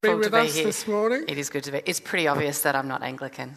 Be with us here this morning. It is good to be. It's pretty obvious that I'm not Anglican.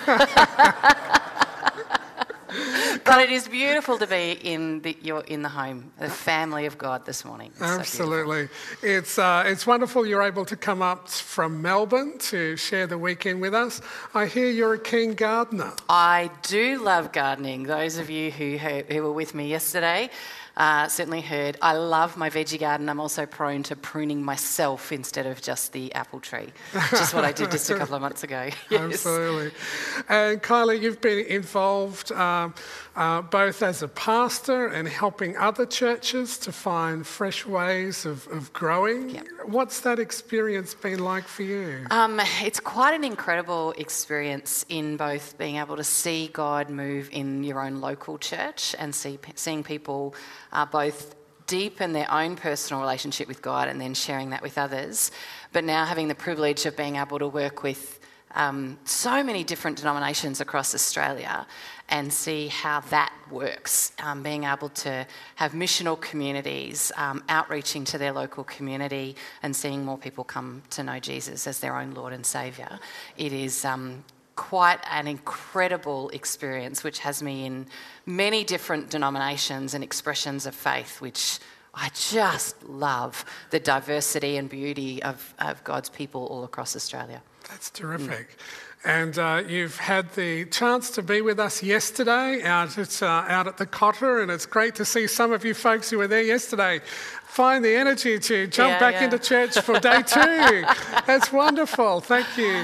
But it is beautiful to be in the home, the family of God this morning. It's Absolutely. It's wonderful you're able to come up from Melbourne to share the weekend with us. I hear you're a keen gardener. I do love gardening. Those of you who were with me yesterday certainly heard. I love my veggie garden. I'm also prone to pruning myself instead of just the apple tree, which is what I did just a couple of months ago. Yes. Absolutely. And Kylie, you've been involved both as a pastor and helping other churches to find fresh ways of growing. Yep. What's that experience been like for you? It's quite an incredible experience in both being able to see God move in your own local church and seeing people both deepen their own personal relationship with God and then sharing that with others, but now having the privilege of being able to work with so many different denominations across Australia and see how that works, being able to have missional communities, outreaching to their local community and seeing more people come to know Jesus as their own Lord and Saviour. It is quite an incredible experience, which has me in many different denominations and expressions of faith, which I just love the diversity and beauty of God's people all across Australia. That's terrific. And you've had the chance to be with us yesterday out at the Cotter, and it's great to see some of you folks who were there yesterday find the energy to jump back into church for day 2. That's wonderful. Thank you.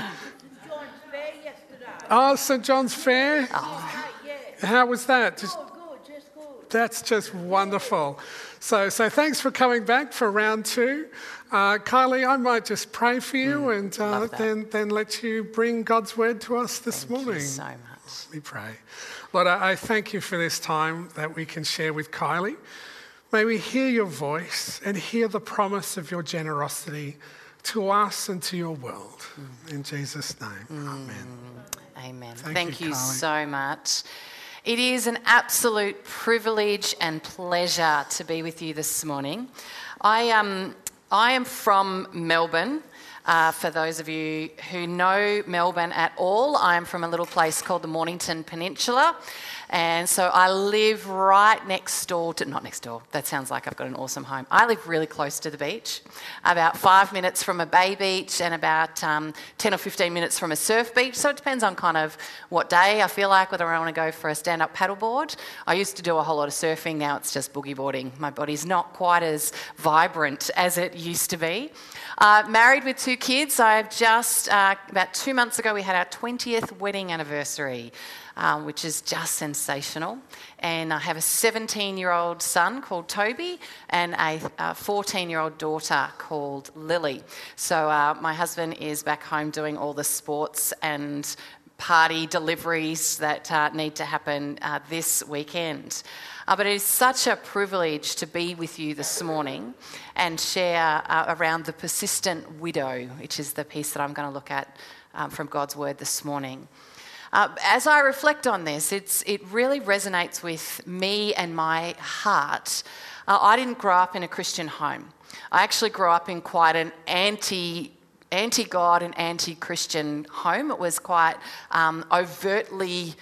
Oh, St John's Fair? Oh. How was that? Good. That's just wonderful. So thanks for coming back for round 2. Kylie, I might just pray for you and then let you bring God's word to us this morning. Thank you so much. We pray. Lord, I thank you for this time that we can share with Kylie. May we hear your voice and hear the promise of your generosity to us and to your world. In Jesus' name, amen. Amen. Thank you Kylie. so much. It is an absolute privilege and pleasure to be with you this morning. I am from Melbourne. For those of you who know Melbourne at all, I am from a little place called the Mornington Peninsula. And so I live right next door to, not next door, that sounds like I've got an awesome home. I live really close to the beach, about 5 minutes from a bay beach and about 10 or 15 minutes from a surf beach. So it depends on kind of what day I feel like, whether I want to go for a stand-up paddleboard. I used to do a whole lot of surfing, now it's just boogie boarding. My body's not quite as vibrant as it used to be. Married with 2 kids. I've just, about 2 months ago, we had our 20th wedding anniversary, which is just sensational. And I have a 17-year-old son called Toby and a 14-year-old daughter called Lily. So my husband is back home doing all the sports and party deliveries that need to happen this weekend. But it is such a privilege to be with you this morning and share around the persistent widow, which is the piece that I'm going to look at from God's word this morning. As I reflect on this, it really resonates with me and my heart. I didn't grow up in a Christian home. I actually grew up in quite an anti-God and anti-Christian home. It was quite overtly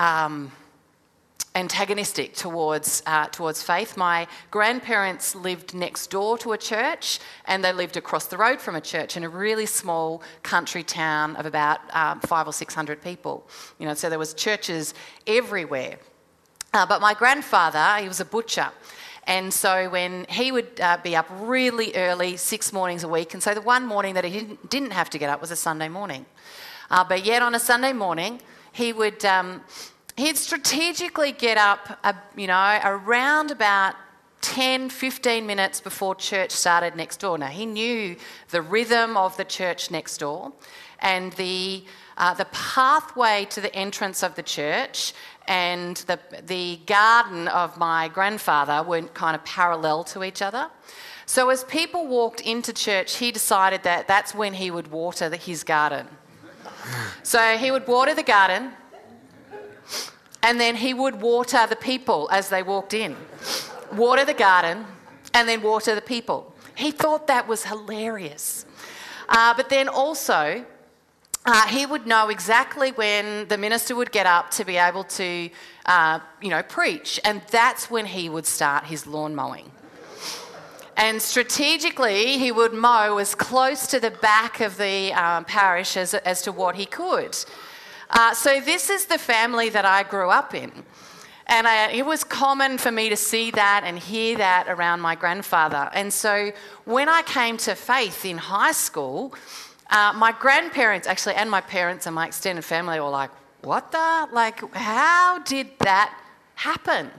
antagonistic towards faith. My grandparents lived next door to a church and they lived across the road from a church in a really small country town of about 500 or 600 people. So there was churches everywhere. But my grandfather, he was a butcher. And so when he would be up really early, 6 mornings a week, and so the one morning that he didn't have to get up was a Sunday morning. But yet on a Sunday morning, he'd strategically get up, around about 10, 15 minutes before church started next door. Now, he knew the rhythm of the church next door and the pathway to the entrance of the church and the garden of my grandfather weren't kind of parallel to each other. So as people walked into church, he decided that that's when he would water his garden. So he would water the garden, and then he would water the people as they walked in. Water the garden, and then water the people. He thought that was hilarious. But then also, he would know exactly when the minister would get up to be able to, preach. And that's when he would start his lawn mowing. And strategically, he would mow as close to the back of the parish as to what he could. So this is the family that I grew up in. And it was common for me to see that and hear that around my grandfather. And so when I came to faith in high school, my grandparents actually, and my parents and my extended family were like, what the? Like, how did that happen?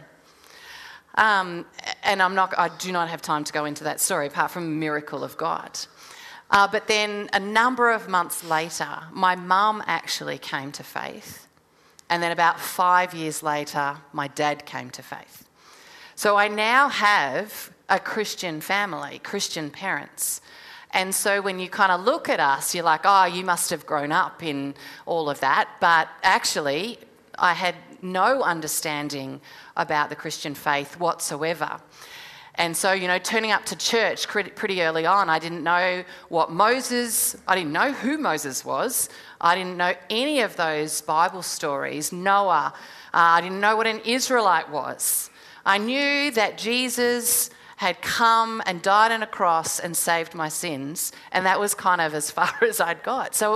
And I do not have time to go into that story apart from a miracle of God. But then a number of months later, my mum actually came to faith. And then about 5 years later, my dad came to faith. So I now have a Christian family, Christian parents. And so when you kind of look at us, you're like, oh, you must have grown up in all of that. But actually, I had no understanding about the Christian faith whatsoever. And so, turning up to church pretty early on, I didn't know I didn't know who Moses was. I didn't know any of those Bible stories, Noah. I didn't know what an Israelite was. I knew that Jesus had come and died on a cross and saved my sins, and that was kind of as far as I'd got. So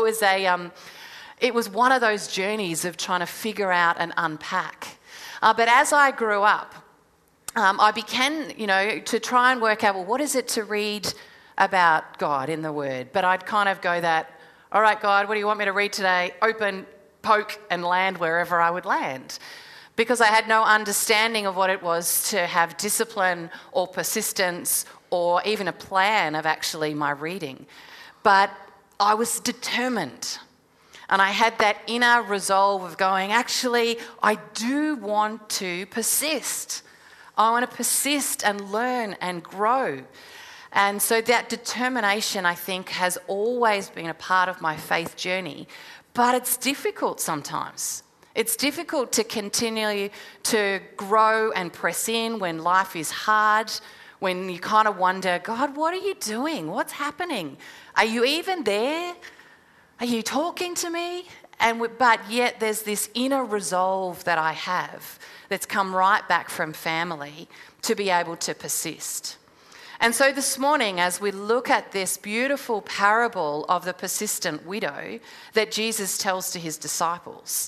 it was one of those journeys of trying to figure out and unpack. But as I grew up, I began, to try and work out, well, what is it to read about God in the Word? But I'd kind of go that, all right, God, what do you want me to read today? Open, poke, and land wherever I would land. Because I had no understanding of what it was to have discipline or persistence or even a plan of actually my reading. But I was determined. And I had that inner resolve of going, actually, I do want to persist. I want to persist and learn and grow. And so that determination, I think, has always been a part of my faith journey. But it's difficult sometimes. It's difficult to continue to grow and press in when life is hard, when you kind of wonder, God, what are you doing? What's happening? Are you even there? Are you talking to me? But yet there's this inner resolve that I have that's come right back from family to be able to persist. And so this morning, as we look at this beautiful parable of the persistent widow that Jesus tells to his disciples,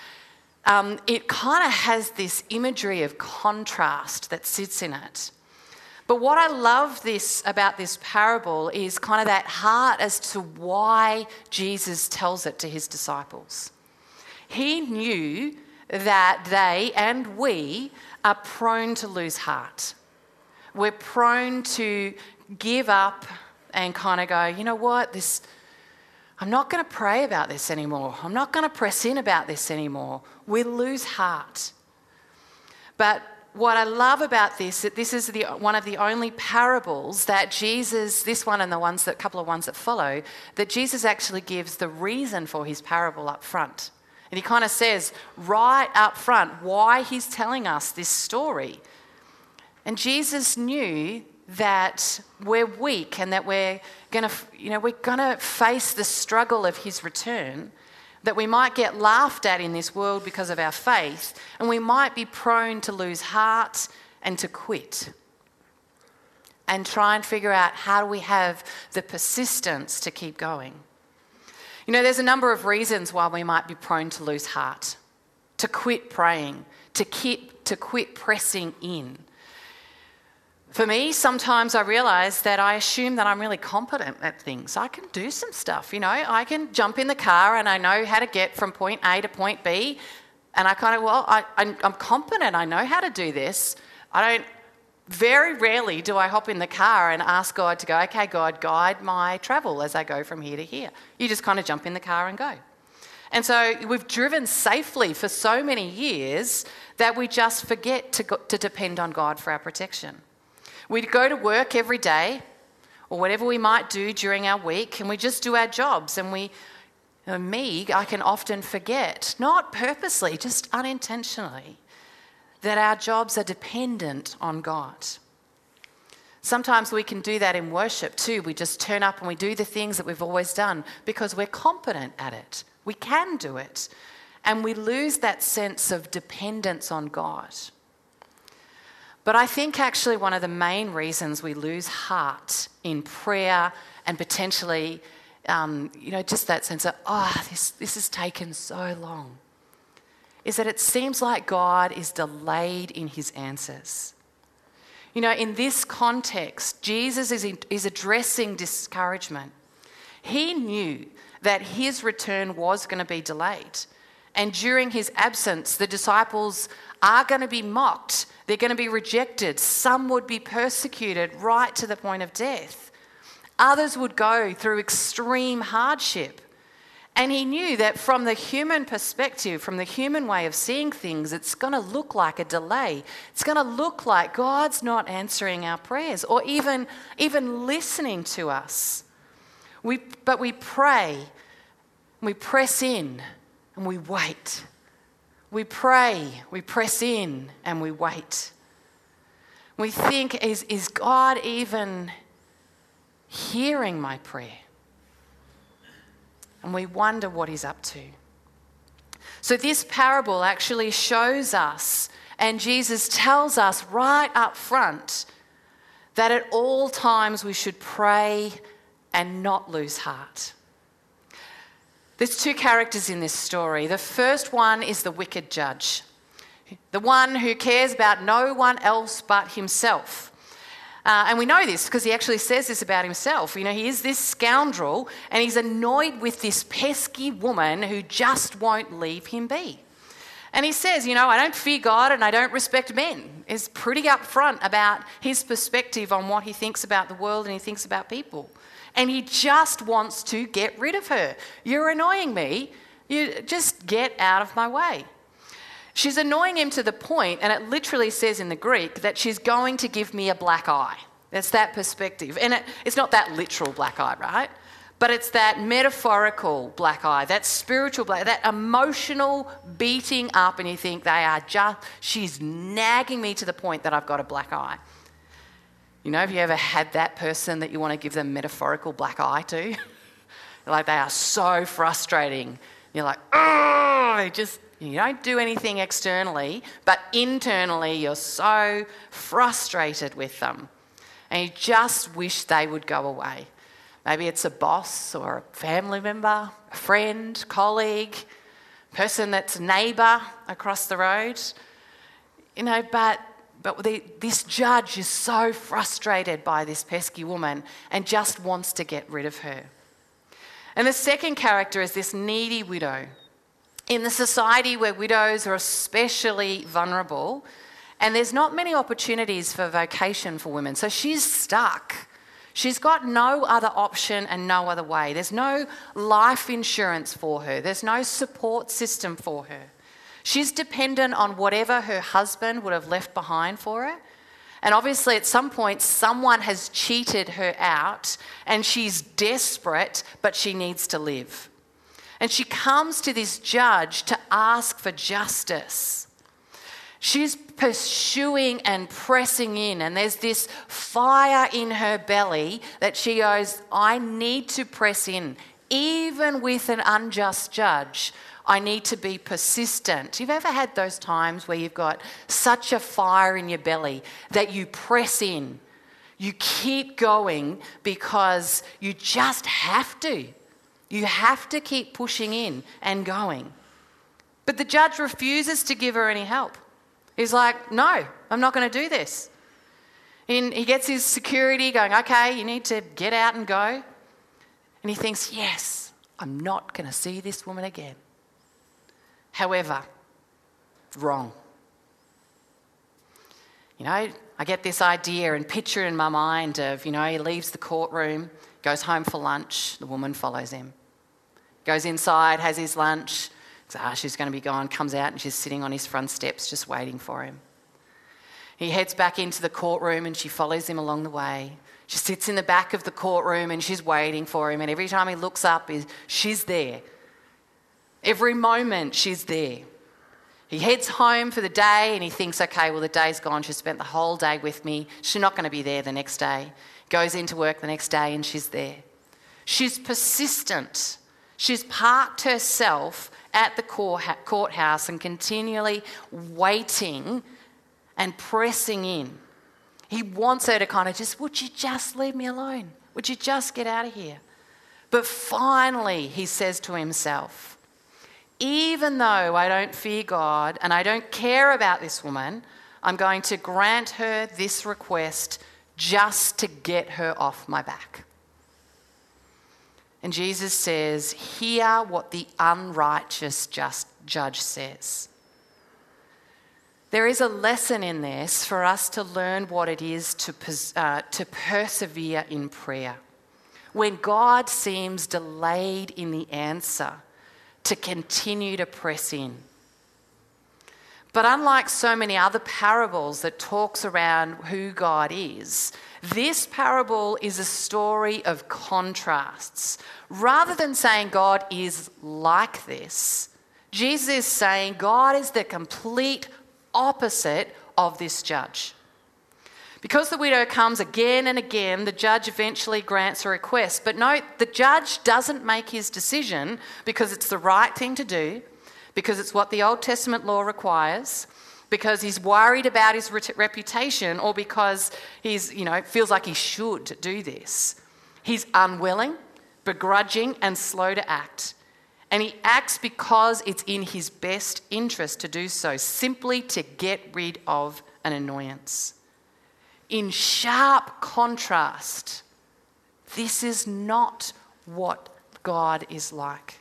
it kind of has this imagery of contrast that sits in it. But what I love about this parable is kind of that heart as to why Jesus tells it to his disciples. He knew that they and we are prone to lose heart. We're prone to give up and kind of go, you know what, I'm not going to pray about this anymore. I'm not going to press in about this anymore. We lose heart. But what I love about this is one of the only parables that Jesus, this one and the couple of ones that follow, that Jesus actually gives the reason for his parable up front. And he kind of says right up front why he's telling us this story. And Jesus knew that we're weak and that we're going to face the struggle of his return, that we might get laughed at in this world because of our faith, and we might be prone to lose heart and to quit and try and figure out how do we have the persistence to keep going. There's a number of reasons why we might be prone to lose heart, to quit praying, to quit pressing in. For me, sometimes I realise that I assume that I'm really competent at things. I can do some stuff, I can jump in the car and I know how to get from point A to point B, and I'm competent, I know how to do this. Very rarely do I hop in the car and ask God to go, okay, God, guide my travel as I go from here to here. You just kind of jump in the car and go. And so we've driven safely for so many years that we just forget to depend on God for our protection. We go to work every day or whatever we might do during our week, and we just do our jobs. And I can often forget, not purposely, just unintentionally, that our jobs are dependent on God. Sometimes we can do that in worship too. We just turn up and we do the things that we've always done because we're competent at it. We can do it. And we lose that sense of dependence on God. But I think actually one of the main reasons we lose heart in prayer and potentially, just that sense of, this has taken so long, is that it seems like God is delayed in his answers. In this context, Jesus is addressing discouragement. He knew that his return was going to be delayed. And during his absence, the disciples are going to be mocked. They're going to be rejected. Some would be persecuted right to the point of death. Others would go through extreme hardship. And he knew that from the human perspective, from the human way of seeing things, it's going to look like a delay. It's going to look like God's not answering our prayers or even listening to us. But we pray, we press in, and we wait. We pray, we press in, and we wait. We think, is God even hearing my prayer? And we wonder what he's up to. So this parable actually shows us, and Jesus tells us right up front, that at all times we should pray and not lose heart. There's two characters in this story. The first one is the wicked judge, the one who cares about no one else but himself. And we know this because he actually says this about himself. He is this scoundrel and he's annoyed with this pesky woman who just won't leave him be. And he says, I don't fear God and I don't respect men. He's pretty upfront about his perspective on what he thinks about the world and he thinks about people. And he just wants to get rid of her. You're annoying me. You just get out of my way. She's annoying him to the point, and it literally says in the Greek, that she's going to give me a black eye. That's that perspective. And it's not that literal black eye, right? But it's that metaphorical black eye, that spiritual black, that emotional beating up, and you think she's nagging me to the point that I've got a black eye. Have you ever had that person that you want to give them metaphorical black eye to? Like they are so frustrating. You're like, you don't do anything externally, but internally you're so frustrated with them. And you just wish they would go away. Maybe it's a boss or a family member, a friend, colleague, person that's a neighbour across the road. But this judge is so frustrated by this pesky woman and just wants to get rid of her. And the second character is this needy widow. In the society where widows are especially vulnerable, and there's not many opportunities for vocation for women, so she's stuck. She's got no other option and no other way. There's no life insurance for her. There's no support system for her. She's dependent on whatever her husband would have left behind for her. And obviously at some point someone has cheated her out and she's desperate, but she needs to live. And she comes to this judge to ask for justice. She's pursuing and pressing in, and there's this fire in her belly that she goes, I need to press in. Even with an unjust judge, I need to be persistent. You've ever had those times where you've got such a fire in your belly that you press in? You keep going because you just have to. You have to keep pushing in and going. But the judge refuses to give her any help. He's like, no, I'm not going to do this. And he gets his security going, okay, you need to get out and go. And he thinks, yes, I'm not going to see this woman again. However, wrong. I get this idea and picture in my mind of, he leaves the courtroom, goes home for lunch, the woman follows him. Goes inside, has his lunch, she's going to be gone, comes out and she's sitting on his front steps just waiting for him. He heads back into the courtroom and she follows him along the way. She sits in the back of the courtroom and she's waiting for him, and every time he looks up, she's there. Every moment she's there. He heads home for the day and he thinks, okay, well, the day's gone. She spent the whole day with me. She's not going to be there the next day. Goes into work the next day and she's there. She's persistent. She's parked herself at the courthouse and continually waiting and pressing in. He wants her to kind of just, would you just leave me alone? Would you just get out of here? But finally, he says to himself, even though I don't fear God and I don't care about this woman, I'm going to grant her this request just to get her off my back. And Jesus says, hear what the unrighteous judge says. There is a lesson in this for us to learn what it is to persevere in prayer. When God seems delayed in the answer, to continue to press in. But unlike so many other parables that talks around who God is, this parable is a story of contrasts. Rather than saying God is like this, Jesus is saying God is the complete opposite of this judge. Because the widow comes again and again, the judge eventually grants a request. But note, the judge doesn't make his decision because it's the right thing to do, because it's what the Old Testament law requires, because he's worried about his reputation, or because he's, feels like he should do this. He's unwilling, begrudging, and slow to act. And he acts because it's in his best interest to do so, simply to get rid of an annoyance. In sharp contrast, this is not what God is like.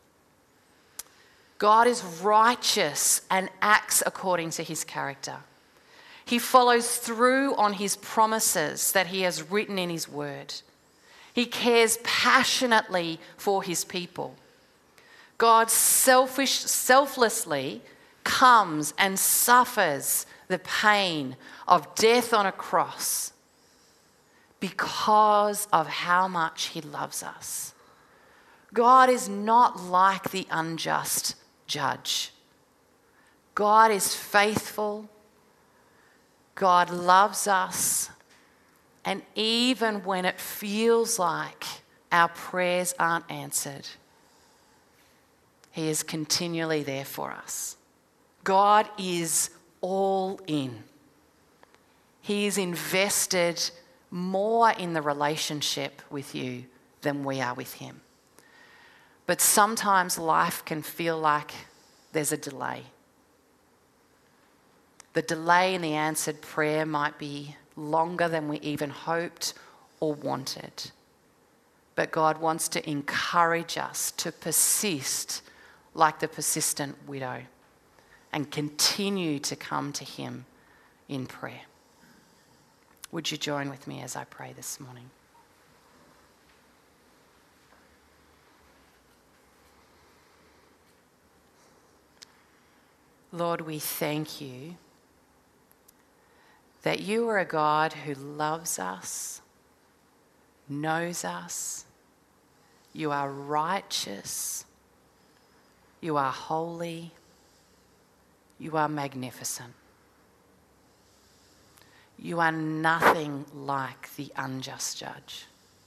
God is righteous and acts according to his character. He follows through on his promises that he has written in his word. He cares passionately for his people. God selflessly comes and suffers the pain of death on a cross because of how much he loves us. God is not like the unjust judge. God is faithful. God loves us. And even when it feels like our prayers aren't answered, he is continually there for us. God is all in. He is invested more in the relationship with you than we are with him. But sometimes life can feel like there's a delay. The delay in the answered prayer might be longer than we even hoped or wanted. But God wants to encourage us to persist like the persistent widow and continue to come to him in prayer. Would you join with me as I pray this morning? Lord, we thank you that you are a God who loves us, knows us, you are righteous, you are holy, you are magnificent. You are nothing like the unjust judge.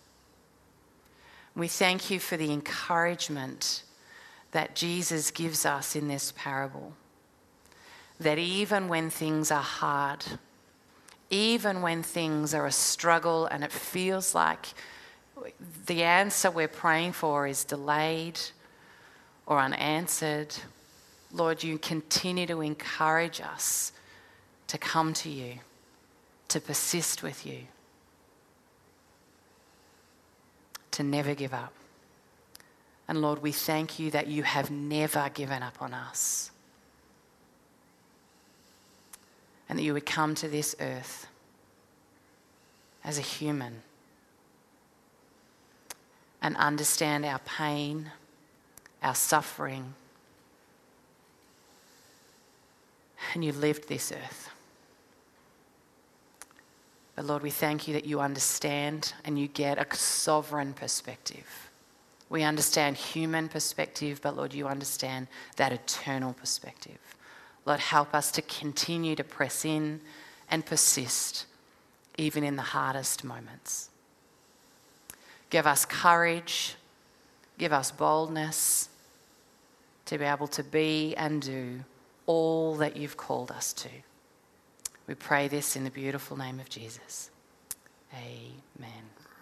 We thank you for the encouragement that Jesus gives us in this parable, that even when things are hard, even when things are a struggle and it feels like the answer we're praying for is delayed or unanswered, Lord, you continue to encourage us to come to you, to persist with you, to never give up. And Lord, we thank you that you have never given up on us, and that you would come to this earth as a human and understand our pain, our suffering, and you lived this earth. But Lord, we thank you that you understand and you get a sovereign perspective. We understand human perspective, but Lord, you understand that eternal perspective. Lord, help us to continue to press in and persist, even in the hardest moments. Give us courage, give us boldness to be able to be and do all that you've called us to. We pray this in the beautiful name of Jesus. Amen.